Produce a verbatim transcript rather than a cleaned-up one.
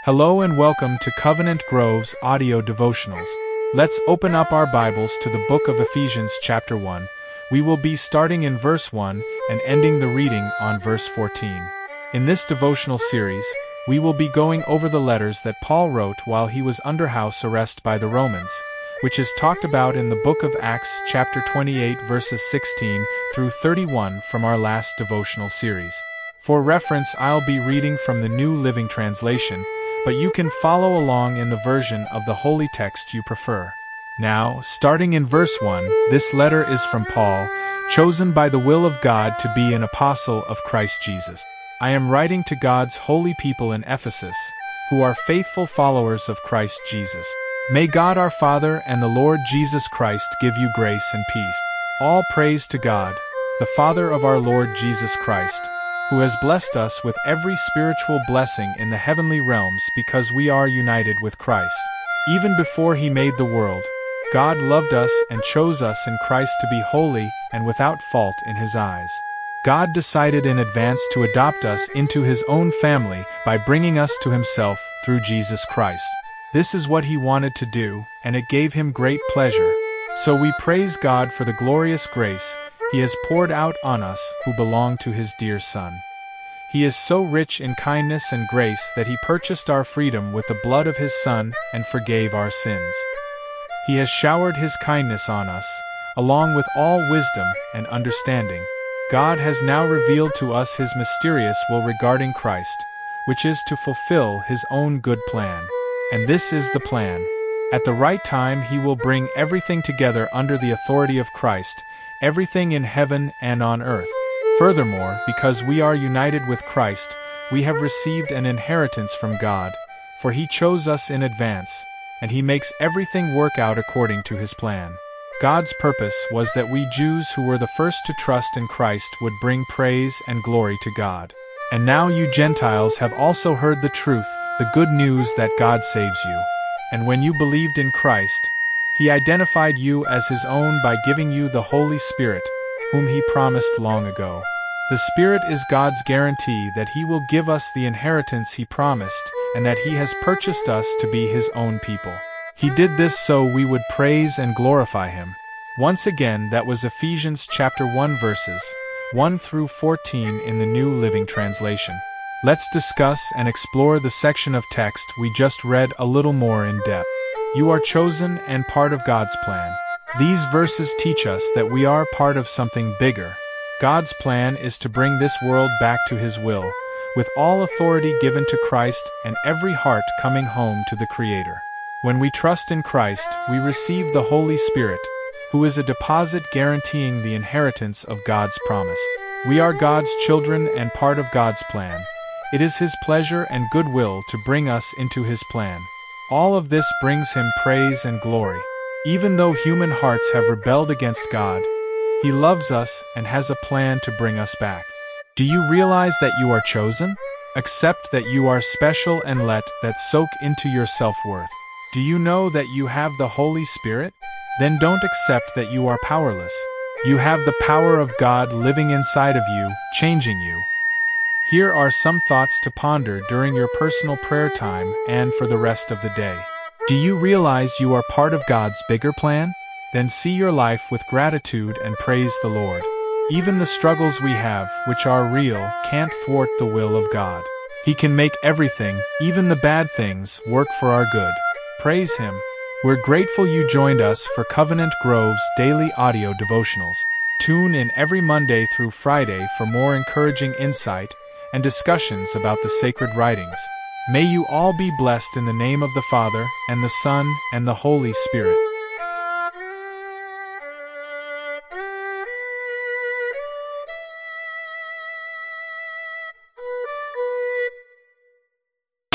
Hello and welcome to Covenant Grove's audio devotionals. Let's open up our Bibles to the book of Ephesians chapter one. We will be starting in verse one and ending the reading on verse fourteen. In this devotional series, we will be going over the letters that Paul wrote while he was under house arrest by the Romans, which is talked about in the book of Acts chapter twenty-eight verses sixteen through thirty-one from our last devotional series. For reference, I'll be reading from the New Living Translation, but you can follow along in the version of the holy text you prefer. Now, starting in verse one, this letter is from Paul, chosen by the will of God to be an apostle of Christ Jesus. I am writing to God's holy people in Ephesus, who are faithful followers of Christ Jesus. May God our Father and the Lord Jesus Christ give you grace and peace. All praise to God, the Father of our Lord Jesus Christ, who has blessed us with every spiritual blessing in the heavenly realms because we are united with Christ. Even before he made the world, God loved us and chose us in Christ to be holy and without fault in his eyes. God decided in advance to adopt us into his own family by bringing us to himself through Jesus Christ. This is what he wanted to do, and it gave him great pleasure. So we praise God for the glorious grace he has poured out on us who belong to his dear Son. He is so rich in kindness and grace that he purchased our freedom with the blood of his Son and forgave our sins. He has showered his kindness on us, along with all wisdom and understanding. God has now revealed to us his mysterious will regarding Christ, which is to fulfill his own good plan. And this is the plan. At the right time he will bring everything together under the authority of Christ, everything in heaven and on earth. Furthermore, because we are united with Christ, we have received an inheritance from God, for he chose us in advance, and he makes everything work out according to his plan. God's purpose was that we Jews who were the first to trust in Christ would bring praise and glory to God. And now you Gentiles have also heard the truth, the good news that God saves you. And when you believed in Christ, he identified you as his own by giving you the Holy Spirit, whom he promised long ago. The Spirit is God's guarantee that he will give us the inheritance he promised, and that he has purchased us to be his own people. He did this so we would praise and glorify him. Once again, that was Ephesians chapter one verses one through fourteen in the New Living Translation. Let's discuss and explore the section of text we just read a little more in depth. You are chosen and part of God's plan. These verses teach us that we are part of something bigger. God's plan is to bring this world back to his will, with all authority given to Christ and every heart coming home to the Creator. When we trust in Christ, we receive the Holy Spirit, who is a deposit guaranteeing the inheritance of God's promise. We are God's children and part of God's plan. It is his pleasure and goodwill to bring us into his plan. All of this brings him praise and glory. Even though human hearts have rebelled against God, he loves us and has a plan to bring us back. Do you realize that you are chosen? Accept that you are special and let that soak into your self-worth. Do you know that you have the Holy Spirit? Then don't accept that you are powerless. You have the power of God living inside of you, changing you. Here are some thoughts to ponder during your personal prayer time and for the rest of the day. Do you realize you are part of God's bigger plan? Then see your life with gratitude and praise the Lord. Even the struggles we have, which are real, can't thwart the will of God. He can make everything, even the bad things, work for our good. Praise him. We're grateful you joined us for Covenant Grove's daily audio devotionals. Tune in every Monday through Friday for more encouraging insight and discussions about the sacred writings. May you all be blessed in the name of the Father, and the Son, and the Holy Spirit.